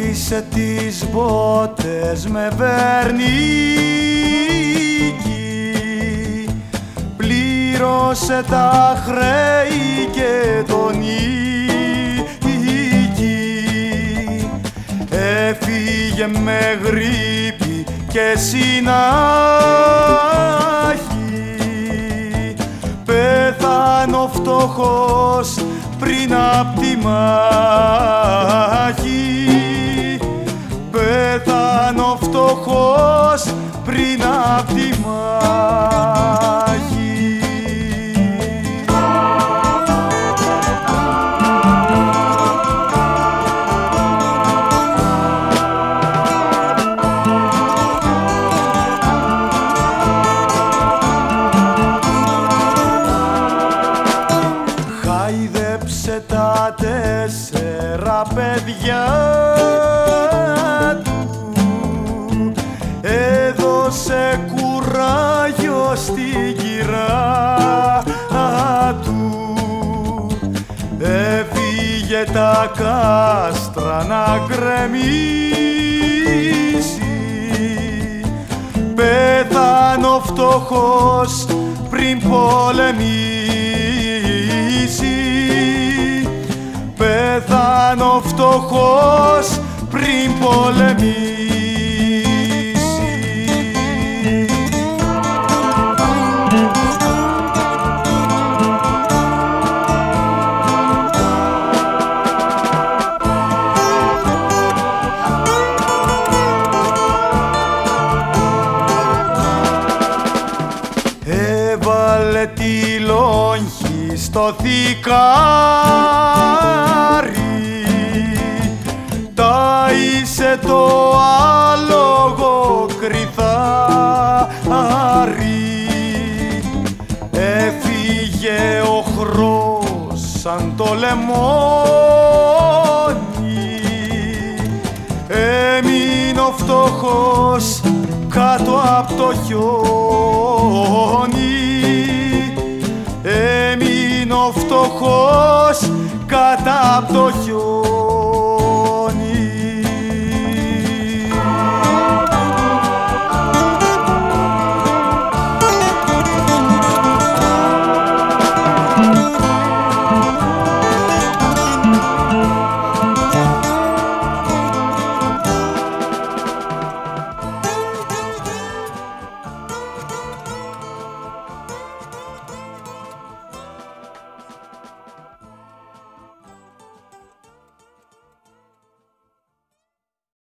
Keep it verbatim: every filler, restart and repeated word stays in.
Άφησε τις μπότες με βερνίκι, πλήρωσε τα χρέη και τον νίκη. Έφυγε με γρίπη και συνάχη, πέθανε ο φτωχός πριν απ' τη μάχη. Πέθανε ο φτωχός πριν απ' τη μάχη. Χάιδεψε τα τέσσερα παιδιά του, έδωσε κουράγιο στην κυρά του. Έφυγε τα κάστρα να γκρεμίσει, πέθανε ο φτωχός πριν πολεμήσει. Πέθανε ο φτωχός πριν πολεμήσει. Έβαλε τη λόγχη στο θικάρι, τάισε το άλογο κρυθάρι. Έφυγε ο χρός σαν το λεμόνι, έμεινε ο φτωχός κάτω απ' το χιόνι. Έμεινε ο φτωχός κάτω απ' το χιόνι.